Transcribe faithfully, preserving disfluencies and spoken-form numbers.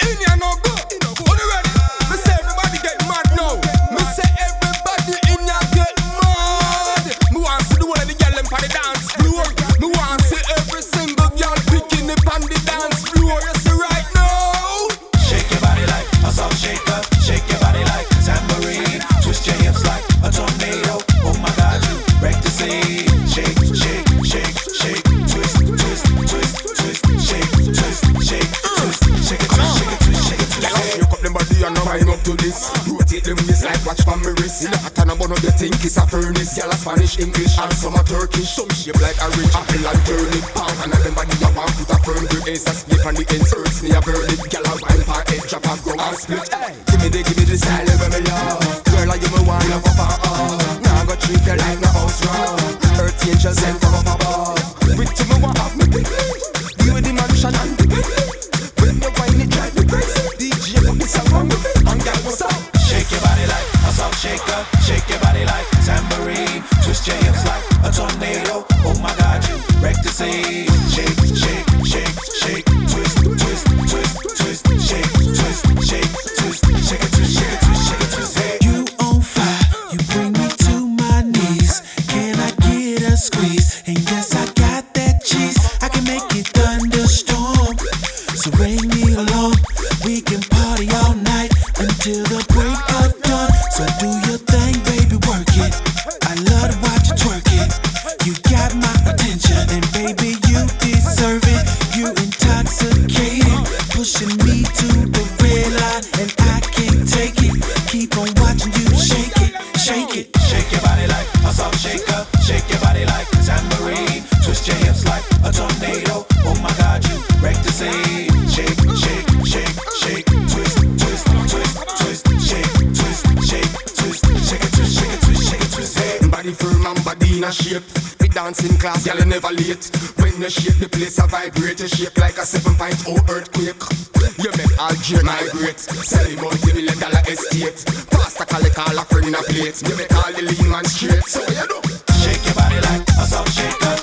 In ya no go. On the ready? Me say everybody get mad now. Me say everybody in ya get mad. Me want to see the whole of the girl them on the dance floor. Me want to see every single girl picking up on the dance floor. You see right now. Shake your body like a salt shaker. Shake your body like a tambourine. Twist your hips like a tornado. Oh my God, you wreck the scene. Shake, shake, shake, shake. Twist, twist, twist, twist. Shake, twist, shake, twist. Shake it, twist, shake it, twist, shake it, twist. Shake up them body and now wind up to this. Rotate them waist like watch from me wrist. In a hot and a bun of the think it's a furnace. Y'all a Spanish, English and some a Turkish. Some shape like a rich apple and turnip. Palm and a them body a want put a firm grip. Ace a split on the ends hurts me a burn it. Y'all a wine par head drop and grow and split. Give me the, give me the style where me love. Girl, are you me want love up and up. Now I go treat you like no house run. Earth angel sent from up above. With to me what have me you with the mansion and the when you wine it drive me crazy. D J put this song on me and girl what's up? Shake your body like a salt shaker. Shake your body like a tambourine. Twist your hips like a tornado. Oh my God, you wreck the scene. Shake, shake, shake, shake. Twist, twist, twist, twist. Shake, twist, shake, twist. Shake it, twist, shake it, twist, shake it, twist. Hey. You on fire, you bring me to my knees. Can I get a squeeze? And yes, I got that cheese. I can make it thunderstorm. So bring me along. We can party all night until the break of dawn. So do your thing, baby, work it. I love to watch you twerk it. You got my attention, and baby, you deserve it. You intoxicated, pushing me to the red line, and I can't take it. Keep on watching you shake it, shake it. Shake your body like a salt shaker. Shake your body like a tambourine. Twist your hips like a tornado. Oh my God, you wreck the scene. Shake, shake, shake, shake. Twist, twist, twist, twist. Shake, twist, shake, twist. Shake it, twist, shake it, twist, shake it, twist. Hey. Body firm and body in a shape. We dancing class, y'all never late. When you shake the place, a vibrate. You shake like a seven point oh earthquake. You make Algier migrate. Sell a multi-million dollar estate. Pastor call it all a friend in a plate. You make all the lean man straight. So you know. Shake your body like a salt shaker.